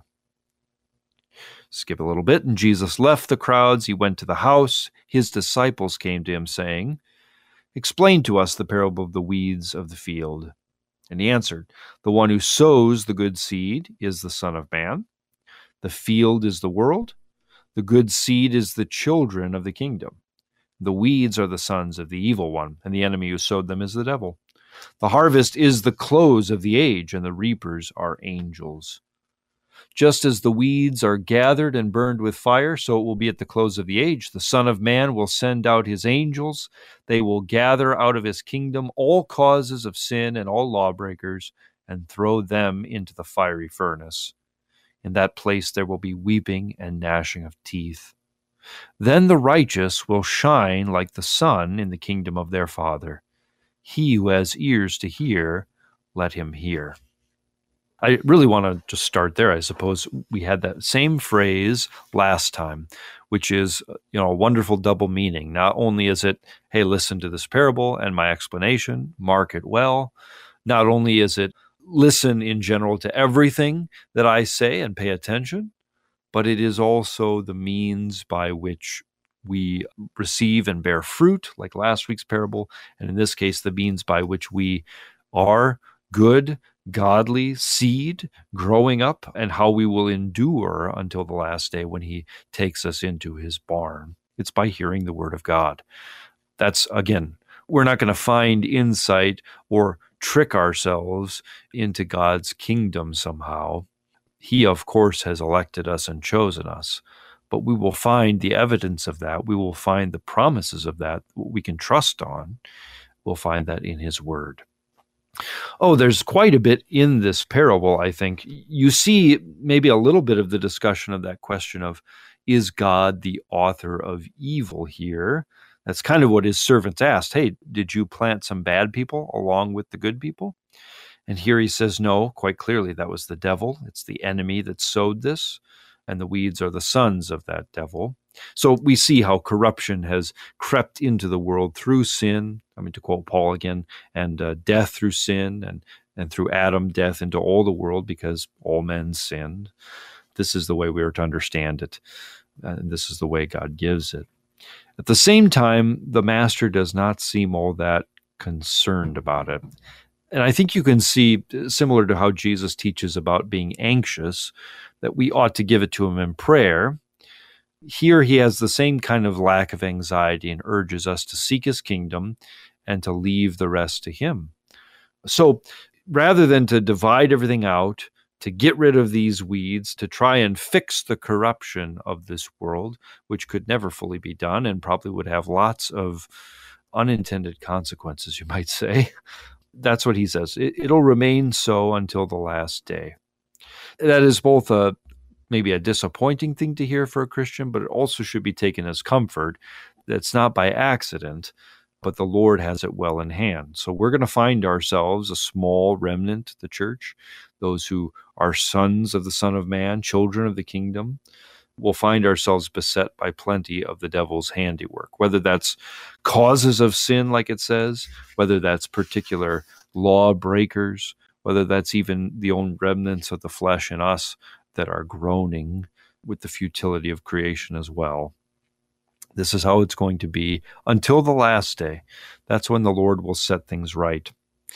C: Skip a little bit, and Jesus left the crowds. He went to the house. His disciples came to him, saying, explain to us the parable of the weeds of the field. And he answered, the one who sows the good seed is the Son of Man. The field is the world. The good seed is the children of the kingdom. The weeds are the sons of the evil one, and the enemy who sowed them is the devil. The harvest is the close of the age, and the reapers are angels. Just as the weeds are gathered and burned with fire, so it will be at the close of the age. The Son of Man will send out his angels. They will gather out of his kingdom all causes of sin and all lawbreakers, and throw them into the fiery furnace. In that place there will be weeping and gnashing of teeth. Then the righteous will shine like the sun in the kingdom of their Father. He who has ears to hear, let him hear. I really want to just start there. I suppose we had that same phrase last time, which is, a wonderful double meaning. Not only is it, hey, listen to this parable and my explanation, mark it well. Not only is it, listen in general to everything that I say and pay attention, but it is also the means by which we receive and bear fruit, like last week's parable, and in this case, the means by which we are good, godly seed growing up, and how we will endure until the last day when he takes us into his barn. It's by hearing the word of God. That's, again, we're not going to find insight or trick ourselves into God's kingdom somehow. He, of course, has elected us and chosen us, but we will find the evidence of that. We will find the promises of that we can trust on. We'll find that in his word. Oh, there's quite a bit in this parable, I think. You see maybe a little bit of the discussion of that question of, is God the author of evil here? That's kind of what his servants asked. Hey, did you plant some bad people along with the good people? And here he says, no, quite clearly, that was the devil. It's the enemy that sowed this, and the weeds are the sons of that devil. So we see how corruption has crept into the world through sin. I mean, to quote Paul again, and death through sin, and through Adam, death into all the world because all men sinned. This is the way we are to understand it, and this is the way God gives it. At the same time, the master does not seem all that concerned about it. And I think you can see, similar to how Jesus teaches about being anxious, that we ought to give it to him in prayer. Here he has the same kind of lack of anxiety and urges us to seek his kingdom and to leave the rest to him. So rather than to divide everything out, to get rid of these weeds, to try and fix the corruption of this world, which could never fully be done and probably would have lots of unintended consequences, you might say, that's what he says. It'll remain so until the last day. That is both maybe a disappointing thing to hear for a Christian, but it also should be taken as comfort. That's not by accident, but the Lord has it well in hand. So we're going to find ourselves a small remnant, the church, those who are sons of the Son of Man, children of the kingdom. We'll find ourselves beset by plenty of the devil's handiwork, whether that's causes of sin, like it says, whether that's particular law breakers, whether that's even the own remnants of the flesh in us that are groaning with the futility of creation as well. This is how it's going to be until the last day. That's when the Lord will set things right.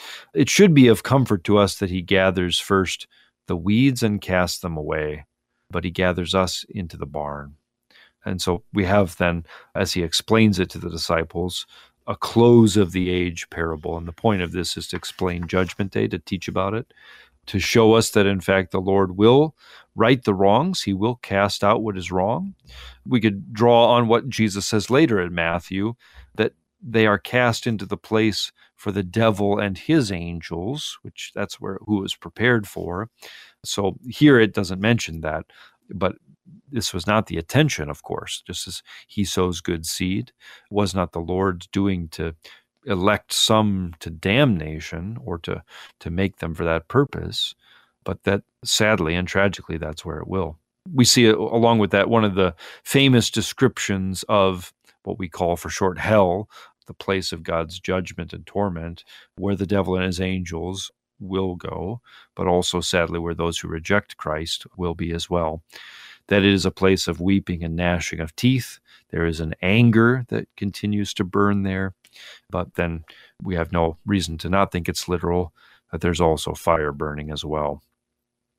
C: It should be of comfort to us that he gathers first the weeds and casts them away, but he gathers us into the barn. And so we have then, as he explains it to the disciples, a close of the age parable. And the point of this is to explain Judgment Day, to teach about it, to show us that, in fact, the Lord will right the wrongs. He will cast out what is wrong. We could draw on what Jesus says later in Matthew, that they are cast into the place for the devil and his angels, which that's who is prepared for. So here it doesn't mention that, but this was not the intention, of course. Just as he sows good seed, it was not the Lord's doing to elect some to damnation or to make them for that purpose, but that sadly and tragically, that's where it will. We see, along with that, one of the famous descriptions of what we call for short hell, the place of God's judgment and torment, where the devil and his angels will go, but also sadly where those who reject Christ will be as well. That it is a place of weeping and gnashing of teeth. There is an anger that continues to burn there, but then we have no reason to not think it's literal, that there's also fire burning as well.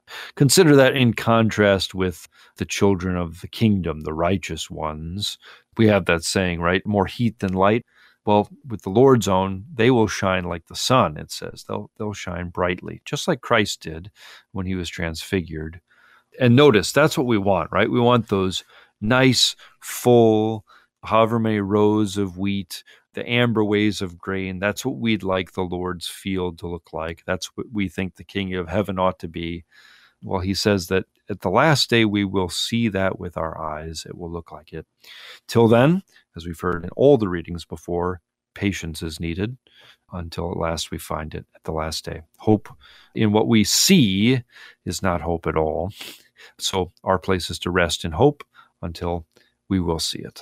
C: Consider that in contrast with the children of the kingdom, the righteous ones. We have that saying, right? More heat than light. Well, with the Lord's own, they will shine like the sun, it says. They'll shine brightly, just like Christ did when he was transfigured. And notice, that's what we want, right? We want those nice, full, however many rows of wheat, the amber ways of grain. That's what we'd like the Lord's field to look like. That's what we think the King of Heaven ought to be. Well, he says that at the last day, we will see that with our eyes. It will look like it. Till then, as we've heard in all the readings before, patience is needed until at last we find it at the last day. Hope in what we see is not hope at all. So our place is to rest in hope until we will see it.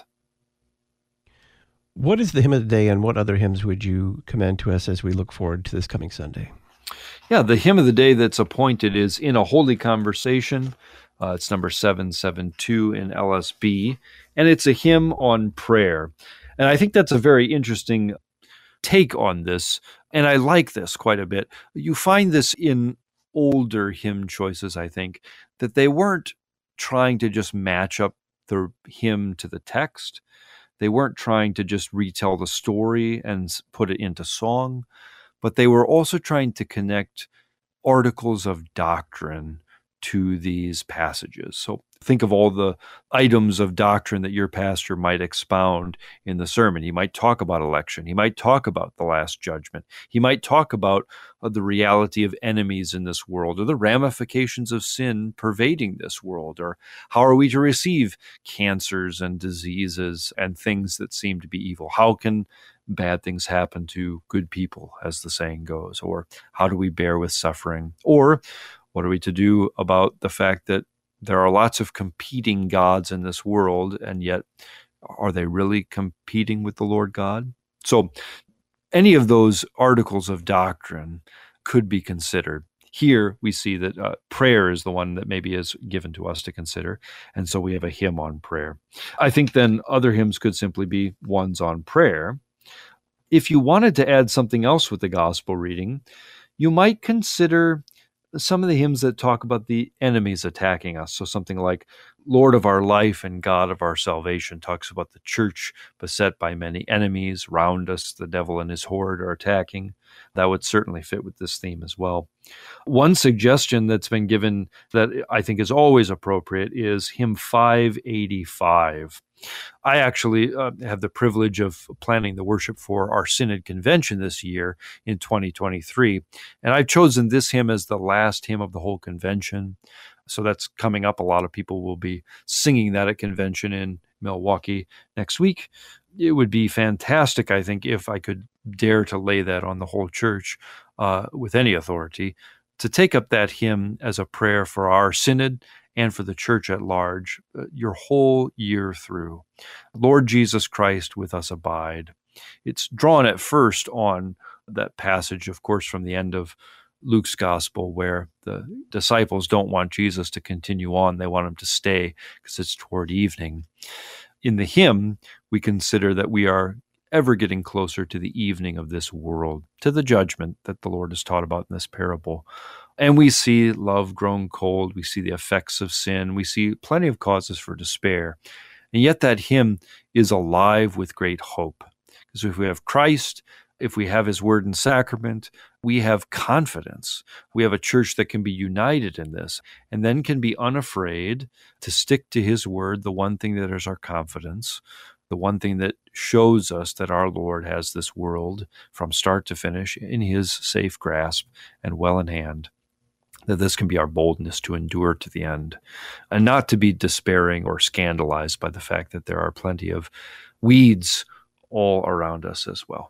B: What is the hymn of the day, and what other hymns would you commend to us as we look forward to this coming Sunday?
C: Yeah, the hymn of the day that's appointed is In a Holy Conversation. It's number 772 in LSB, and it's a hymn on prayer. And I think that's a very interesting take on this, and I like this quite a bit. You find this in older hymn choices, I think, that they weren't trying to just match up the hymn to the text. They weren't trying to just retell the story and put it into song, but they were also trying to connect articles of doctrine to these passages. So think of all the items of doctrine that your pastor might expound in the sermon. He might talk about election. He might talk about the last judgment. He might talk about the reality of enemies in this world, or the ramifications of sin pervading this world, or how are we to receive cancers and diseases and things that seem to be evil? How can bad things happen to good people, as the saying goes? Or how do we bear with suffering? Or what are we to do about the fact that there are lots of competing gods in this world, and yet are they really competing with the Lord God? So any of those articles of doctrine could be considered. Here we see that prayer is the one that maybe is given to us to consider, and so we have a hymn on prayer. I think then other hymns could simply be ones on prayer. If you wanted to add something else with the gospel reading, you might consider some of the hymns that talk about the enemies attacking us. So something like Lord of our life and God of our salvation talks about the church beset by many enemies. Round us, the devil and his horde are attacking. That would certainly fit with this theme as well. One suggestion that's been given that I think is always appropriate is hymn 585. I actually have the privilege of planning the worship for our Synod Convention this year in 2023, and I've chosen this hymn as the last hymn of the whole convention. So that's coming up. A lot of people will be singing that at convention in Milwaukee next week. It would be fantastic, I think, if I could dare to lay that on the whole church with any authority, to take up that hymn as a prayer for our synod and for the church at large, your whole year through. Lord Jesus Christ, with us abide. It's drawn at first on that passage, of course, from the end of Luke's gospel, where the disciples don't want Jesus to continue on. They want him to stay because it's toward evening. In the hymn, we consider that we are ever getting closer to the evening of this world, to the judgment that the Lord has taught about in this parable. And we see love grown cold. We see the effects of sin. We see plenty of causes for despair. And yet that hymn is alive with great hope. Because if we have Christ, if we have his word and sacrament, we have confidence. We have a church that can be united in this and then can be unafraid to stick to his word, the one thing that is our confidence, the one thing that shows us that our Lord has this world from start to finish in his safe grasp and well in hand, that this can be our boldness to endure to the end and not to be despairing or scandalized by the fact that there are plenty of weeds all around us as well.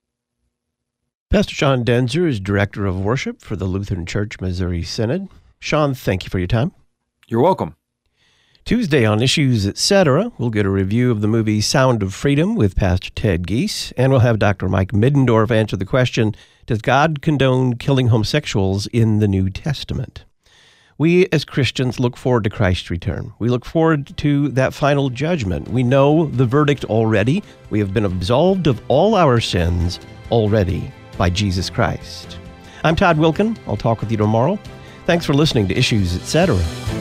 B: Pastor Sean Daenzer is Director of Worship for the Lutheran Church Missouri Synod. Sean, thank you for your time.
C: You're welcome.
B: Tuesday on Issues Etc., we'll get a review of the movie Sound of Freedom with Pastor Ted Gies, and we'll have Dr. Mike Middendorf answer the question, does God condone killing homosexuals in the New Testament? We as Christians look forward to Christ's return. We look forward to that final judgment. We know the verdict already. We have been absolved of all our sins already by Jesus Christ. I'm Todd Wilkin. I'll talk with you tomorrow. Thanks for listening to Issues, Etc.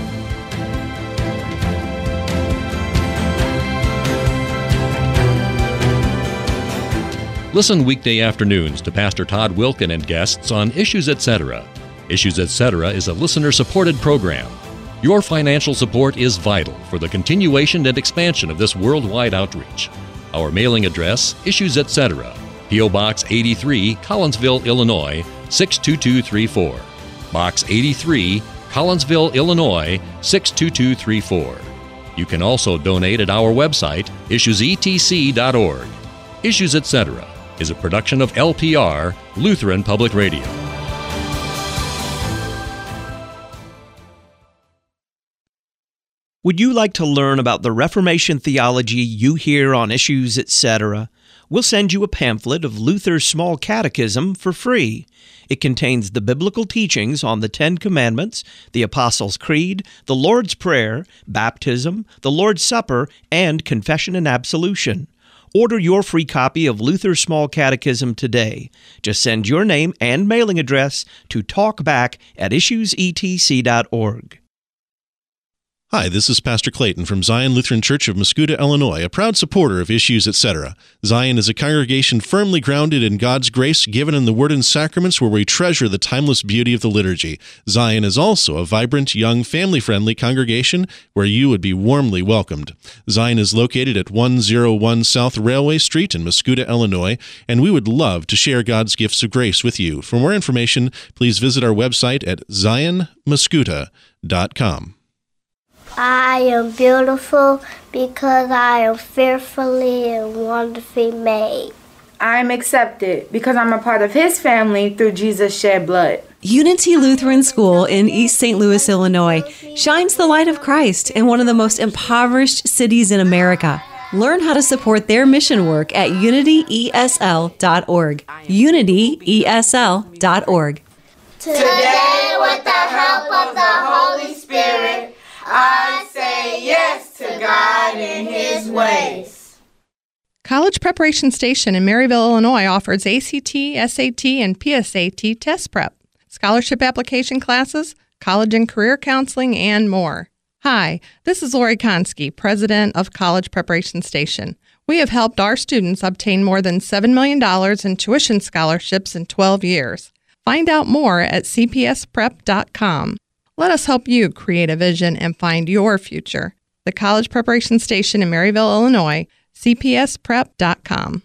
E: Listen weekday afternoons to Pastor Todd Wilkin and guests on Issues Etc. Issues Etc. is a listener-supported program. Your financial support is vital for the continuation and expansion of this worldwide outreach. Our mailing address, Issues Etc., P.O. Box 83, Collinsville, Illinois, 62234. Box 83, Collinsville, Illinois, 62234. You can also donate at our website, issuesetc.org. Issues Etc. is a production of LPR, Lutheran Public Radio.
B: Would you like to learn about the Reformation theology you hear on Issues, Etc.? We'll send you a pamphlet of Luther's Small Catechism for free. It contains the biblical teachings on the Ten Commandments, the Apostles' Creed, the Lord's Prayer, baptism, the Lord's Supper, and confession and absolution. Order your free copy of Luther's Small Catechism today. Just send your name and mailing address to talkback@issuesetc.org.
N: Hi, this is Pastor Clayton from Zion Lutheran Church of Mascoutah, Illinois, a proud supporter of Issues, Etc. Zion is a congregation firmly grounded in God's grace given in the Word and Sacraments, where we treasure the timeless beauty of the liturgy. Zion is also a vibrant, young, family-friendly congregation where you would be warmly welcomed. Zion is located at 101 South Railway Street in Mascoutah, Illinois, and we would love to share God's gifts of grace with you. For more information, please visit our website at zionmascoutah.com.
O: I am beautiful because I am fearfully and wonderfully made.
P: I am accepted because I'm a part of His family through Jesus' shed blood.
H: Unity Lutheran School in East St. Louis, Illinois, shines the light of Christ in one of the most impoverished cities in America. Learn how to support their mission work at unityesl.org. unityesl.org.
O: Today, with the help of the Holy Spirit, I say yes to God and His ways.
Q: College Preparation Station in Maryville, Illinois offers ACT, SAT, and PSAT test prep, scholarship application classes, college and career counseling, and more. Hi, this is Lori Konski, President of College Preparation Station. We have helped our students obtain more than $7 million in tuition scholarships in 12 years. Find out more at cpsprep.com. Let us help you create a vision and find your future. The College Preparation Station in Maryville, Illinois, cpsprep.com.